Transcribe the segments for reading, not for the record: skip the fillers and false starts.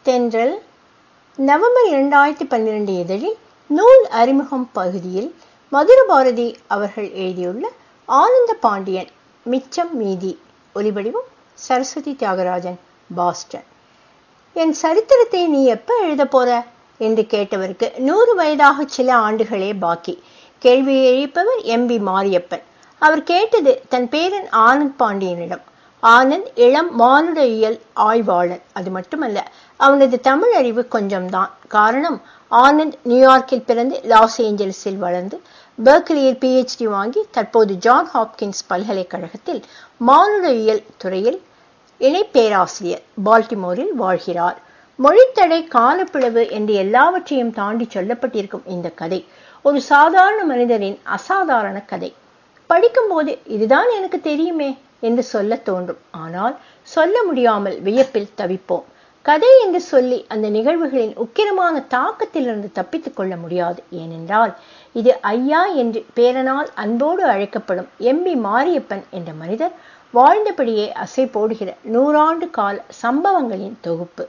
தென்றல் நவம்பர் 2012 இதழில் நூல் அறிமுகம் பகுதியில் மதுரபாரதி அவர்கள் எழுதியுள்ள ஆனந்த பாண்டியன் மிச்சம் மீதி. ஒலிவடிவம் சரஸ்வதி தியாகராஜன், பாஸ்டன். என் சரித்திரத்தை நீ எப்ப எழுத போற என்று கேட்டவருக்கு 100 வயதாக சில ஆண்டுகளே பாக்கி. கேள்வியை எழுப்பவர் எம்பி மாரியப்பன். அவர் கேட்டது தன் பேரன் ஆனந்த் பாண்டியனிடம். ஆனந்த் இளம் மானுட இயல் ஆய்வாளர். அது மட்டுமல்ல, அவனது தமிழ் அறிவு கொஞ்சம்தான். காரணம், ஆனந்த் நியூயார்க்கில் பிறந்து லாஸ் ஏஞ்சல்ஸில் வளர்ந்து பெர்க்லியில் PhD வாங்கி தற்போது ஜான் ஹாப்கின்ஸ் பல்கலைக்கழகத்தில் மானுடவியல் துறையில் இணை பேராசிரியர் பால்டிமோரில் வாழ்கிறார். மொழித்தடை, காலப்பிளவு என்று எல்லாவற்றையும் தாண்டி சொல்லப்பட்டிருக்கும் இந்த கதை ஒரு சாதாரண மனிதரின் அசாதாரண கதை. படிக்கும்போது இதுதான் எனக்கு தெரியுமே என்று சொல்ல தோன்றும். ஆனால் சொல்ல முடியாமல் வியப்பில் தவிப்போம். கதை என்று சொல்லி அந்த நிகழ்வுகளின் உக்கிரமான தாக்கத்திலிருந்து தப்பித்துக் கொள்ள முடியாது. ஏனென்றால் இது ஐயா என்று பேரனால் அன்போடு அழைக்கப்படும் எம்பி மாரியப்பன் என்ற மனிதர் வாழ்ந்தபடியே அசை போடுகிற 100 ஆண்டு கால சம்பவங்களின் தொகுப்பு.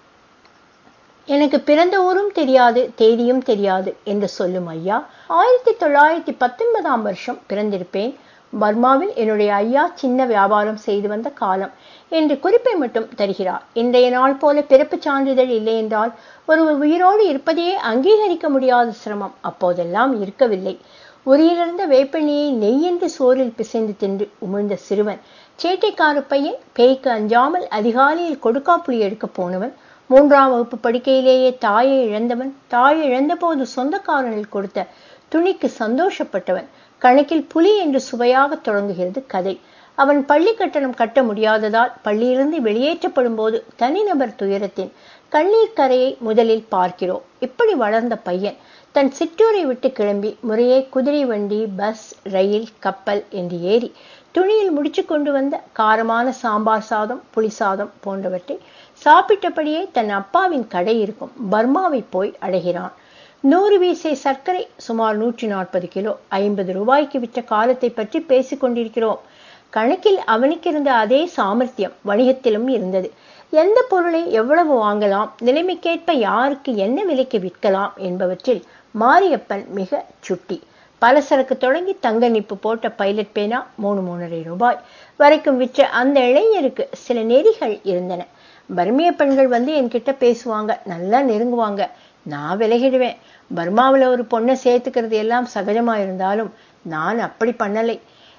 எனக்கு பிறந்த ஊரும் தெரியாது, தேதியும் தெரியாது என்று சொல்லும் ஐயா 1919ஆம் வருஷம் பிறந்திருப்பேன். பர்மாவில் என்னுடைய ஐயா சின்ன வியாபாரம் செய்து வந்த காலம் என்று குறிப்பை மட்டும் தருகிறார். இன்றைய நாள் போல பிறப்பு சான்றிதழ் இல்லை என்றால் ஒருவர் உயிரோடு இருப்பதையே அங்கீகரிக்க முடியாத சிரமம் அப்போதெல்லாம் இருக்கவில்லை. உரியிலிருந்த வேப்பெண்ணியை நெய் என்று சோறில் பிசைந்து தின்று உமிழ்ந்த சிறுவன், சேட்டைக்கார பையன், பேய்க்கு அஞ்சாமல் அதிகாலையில் கொடுக்காப்புளி எடுக்க போனவன், 3ஆம் வகுப்பு படிக்கையிலேயே தாயை இழந்தவன், தாயை இழந்த போது சொந்தக்காரர்கள் கொடுத்த துணிக்கு சந்தோஷப்பட்டவன், கணக்கில் புலி என்று சுவையாக தொடங்குகிறது கதை. அவன் பள்ளி கட்டணம் கட்ட முடியாததால் பள்ளியிலிருந்து வெளியேற்றப்படும் போது தனிநபர் துயரத்தின் கண்ணீர் கரையை முதலில் பார்க்கிறோம். இப்படி வளர்ந்த பையன் தன் சிற்றூரை விட்டு கிளம்பி முறையே குதிரை வண்டி, பஸ், ரயில், கப்பல் என்று ஏறி துணியில் முடிச்சு கொண்டு வந்த காரமான சாம்பார் சாதம், புளி சாதம் போன்றவற்றை சாப்பிட்டபடியே தன் அப்பாவின் கடை இருக்கும் பர்மாவை போய் அடைகிறான். 100 வீசை சர்க்கரை சுமார் 140 கிலோ 50 ரூபாய்க்கு விற்ற காலத்தை பற்றி பேசிக் கொண்டிருக்கிறோம். கணக்கில் அவனுக்கு இருந்த அதே சாமர்த்தியம் வணிகத்திலும் இருந்தது. எந்த பொருளை எவ்வளவு வாங்கலாம், நிலைமைக்கேற்ப யாருக்கு என்ன விலைக்கு விற்கலாம் என்பவற்றில் மாரியப்பன் மிக சுட்டி. பலசரக்கு தொடங்கி தங்க நிப்பு போட்ட பைலட் பேனா 3-3.5 ரூபாய் வரைக்கும் விற்ற அந்த இளைஞருக்கு சில நெறிகள் இருந்தன. பர்மிய பெண்கள் வந்து என்கிட்ட பேசுவாங்க, நல்லா நெருங்குவாங்க. நான் விலகிடுவேன். பர்மாவில் ஒரு பொண்ணை சேர்த்துக்கிறது எல்லாம் சகஜமா இருந்தாலும் நான் அப்படி பண்ணலை.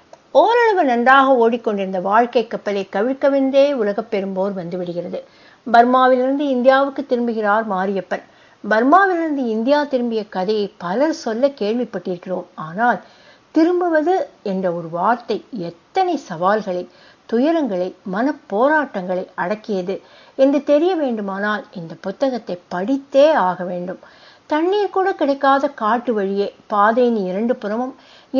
ஓரளவு நன்றாக ஓடிக்கொண்டிருந்த வாழ்க்கை கப்பலை கவிழ்க்கவென்றே உலக பெரும்போர் வந்து விடுகிறது. பர்மாவிலிருந்து இந்தியாவுக்கு திரும்புகிறார் மாரியப்பன். பர்மாவிலிருந்து இந்தியா திரும்பிய கதையை பலர் சொல்ல கேள்விப்பட்டிருக்கிறோம். ஆனால் திரும்புவது என்ற ஒரு வார்த்தை எத்தனை சவால்களை, துயரங்களை, மன போராட்டங்களை அடக்கியது என்று தெரிய வேண்டுமானால் இந்த புத்தகத்தை படித்தே ஆக வேண்டும். தண்ணீர் கூட கிடைக்காத காட்டு வழியே பாதையின் 2 புறமும்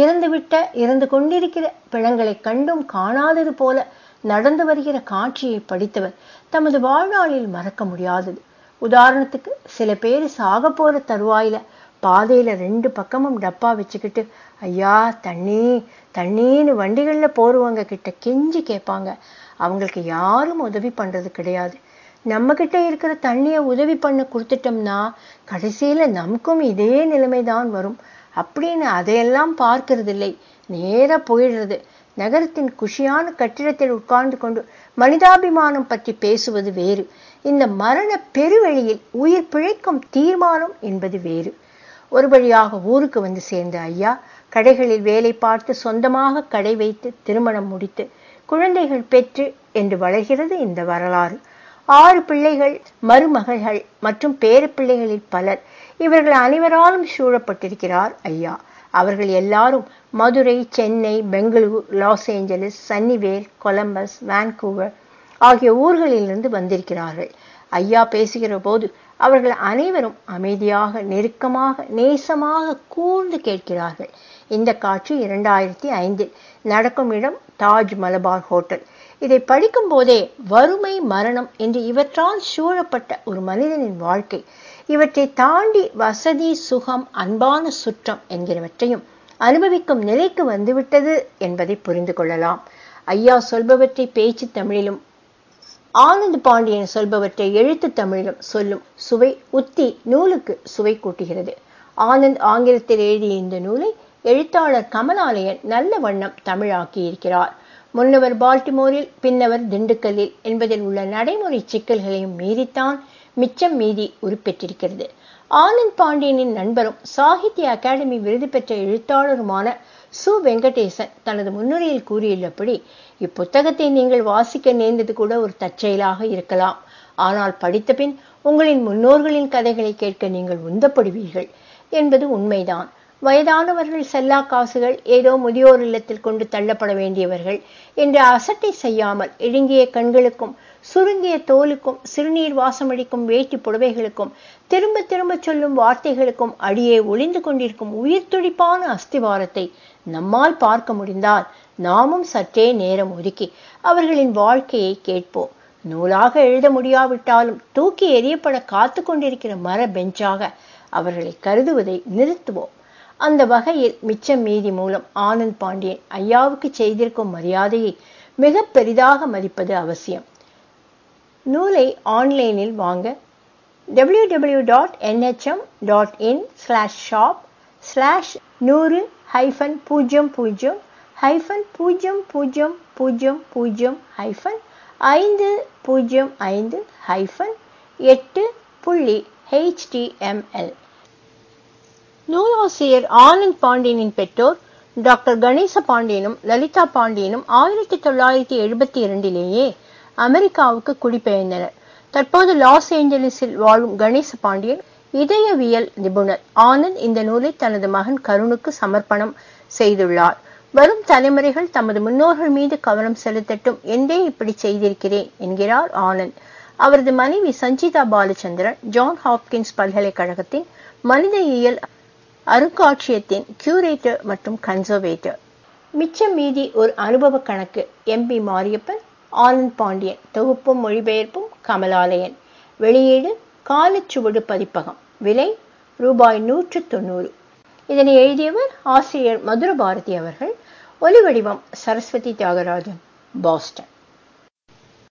இறந்து கொண்டிருக்கிற பிணங்களை கண்டும் காணாதது போல நடந்து வருகிற காட்சியை படித்தவர் தமது வாழ்நாளில் மறக்க முடியாதது. உதாரணத்துக்கு, சில பேர் சாக போற தருவாயில பாதையில 2 பக்கமும் டப்பா வச்சுக்கிட்டு ஐயா தண்ணி தண்ணின்னு வண்டிகள்ல போறவங்க கிட்ட கெஞ்சி கேட்பாங்க. அவங்களுக்கு யாரும் உதவி பண்றது கிடையாது. நம்ம கிட்ட இருக்கிற தண்ணிய உதவி பண்ண கொடுத்துட்டோம்னா கடைசியில நமக்கும் இதே நிலைமைதான் வரும் அப்படின்னு அதையெல்லாம் பார்க்கறது இல்லை. நேரா போயிடுறது. நகரத்தின் குஷியான கட்டிடத்தில் உட்கார்ந்து கொண்டு மனிதாபிமானம் பற்றி பேசுவது வேறு. இந்த மரண பெருவெளியில் உயிர் பிழைக்கும் தீர்மானம் என்பது வேறு. ஒரு வழியாக ஊருக்கு வந்து சேர்ந்த ஐயா கடைகளில் வேலை பார்த்து சொந்தமாக கடை வைத்து திருமணம் முடித்து குழந்தைகள் பெற்று என்று வளர்கிறது இந்த வரலாறு. 6 பிள்ளைகள், மருமகள்கள் மற்றும் பேரப்பிள்ளைகளில் பலர். இவர்கள் அனைவராலும் சூழப்பட்டிருக்கிறார் ஐயா. அவர்கள் எல்லாரும் Madurai, Chennai, Bengaluru, Los Angeles, Sunnyvale, Columbus, Vancouver ஆகிய ஊர்களிலிருந்து வந்திருக்கிறார்கள். ஐயா பேசுகிற போது அவர்கள் அனைவரும் அமைதியாக, நெருக்கமாக, நேசமாக கூர்ந்து கேட்கிறார்கள். இந்த காட்சி 2005 நடக்கும் இடம் தாஜ் மலபார் ஹோட்டல். இதை படிக்கும் போதே வறுமை, மரணம் என்று இவற்றால் சூழப்பட்ட ஒரு மனிதனின் வாழ்க்கை, இவற்றை தாண்டி வசதி, சுகம், அன்பான சுற்றம் என்கிறவற்றையும் அனுபவிக்கும் நிலைக்கு வந்துவிட்டது என்பதை புரிந்து கொள்ளலாம். ஐயா சொல்பவற்றை பேச்சு தமிழிலும் ஆனந்த் பாண்டியன் சொல்பவற்றை எழுத்து தமிழிலும் சொல்லும் சுவை உத்தி நூலுக்கு சுவை கூட்டுகிறது. ஆனந்த் ஆங்கிலத்தில் எழுதிய இந்த நூலை எழுத்தாளர் கமலாலயன் நல்ல வண்ணம் தமிழாக்கி இருக்கிறார். முன்னவர் பால்டிமோரில், பின்னவர் திண்டுக்கல்லில் என்பதில் உள்ள நடைமுறை சிக்கல்களையும் மீறித்தான் மிச்சம் மீதி உருப்பெற்றிருக்கிறது. ஆனந்த் பாண்டியனின் நண்பரும் சாகித்ய அகாடமி விருது பெற்ற எழுத்தாளருமான சு. வெங்கடேசன் தனது முன்னுரையில் கூறியுள்ளபடி, இப்புத்தகத்தை நீங்கள் வாசிக்க நேர்ந்தது கூட ஒரு தற்செயலாக இருக்கலாம். ஆனால் படித்த பின் உங்களின் முன்னோர்களின் கதைகளை கேட்க நீங்கள் உந்தப்படுவீர்கள் என்பது உண்மைதான். வயதானவர்கள், செல்லா காசுகள், ஏதோ முதியோர் இல்லத்தில் கொண்டு தள்ளப்பட வேண்டியவர்கள் என்ற அசட்டை செய்யாமல் இழுங்கிய கண்களுக்கும் சுருங்கிய தோலுக்கும் சிறுநீர் வாசமடிக்கும் வேட்டி புடவைகளுக்கும் திரும்ப திரும்ப சொல்லும் வார்த்தைகளுக்கும் அடியே ஒளிந்து கொண்டிருக்கும் உயிர் துடிப்பான அஸ்திவாரத்தை நம்மால் பார்க்க முடிந்தால் நாமும் சற்றே நேரம் ஒதுக்கி அவர்களின் வாழ்க்கையை கேட்போம். நூலாக எழுத முடியாவிட்டாலும் தூக்கி எறியப்பட காத்து கொண்டிருக்கிற மர பெஞ்சாக அவர்களை கருதுவதை நிறுத்துவோம். அந்த வகையில் மிச்சம் மீதி மூலம் ஆனந்த் பாண்டியன் ஐயாவுக்கு செய்திருக்கும் மரியாதையை மிக பெரிதாக மதிப்பது அவசியம். நூலை ஆன்லைனில் வாங்க www.nham.in/shop/100-500-500-8.html. நூலாசிரியர் ஆனந்த் பாண்டியனின் பெற்றோர் டாக்டர் கணேச பாண்டியனும் லலிதா பாண்டியனும் 1972 அமெரிக்காவுக்கு குடிபெயர்ந்தனர். தற்போது லாஸ் ஏஞ்சலிஸில் வாழும் கணேச பாண்டியன் இதயவியல் நிபுணர். ஆனந்த் இந்த நூலை தனது மகன் கருணுக்கு சமர்ப்பணம் செய்துள்ளார். வரும் தலைமுறைகள் தமது முன்னோர்கள் மீது கவனம் செலுத்தட்டும் என்றே இப்படி செய்திருக்கிறேன் என்கிறார் ஆனந்த். அவரது மனைவி சஞ்சிதா பாலச்சந்திரன் ஜான் ஹாப்கின்ஸ் பல்கலைக்கழகத்தின் மனித இயல் அருங்காட்சியகத்தின் கியூரேட்டர் மற்றும் கன்சர்வேட்டர். மிச்சம் மீதி ஒரு அனுபவ கணக்கு. MP மாரியப்பன், ஆனந்த் பாண்டியன். தொகுப்பும் மொழிபெயர்ப்பும் கமலாலயன். வெளியீடு காலச்சுவடு பதிப்பகம். விலை ரூபாய் 190. இதனை எழுதியவர் ஆசிரியர் மதுர பாரதி அவர்கள். ஒலிவடிவம் சரஸ்வதி தியாகராஜன், பாஸ்டன்.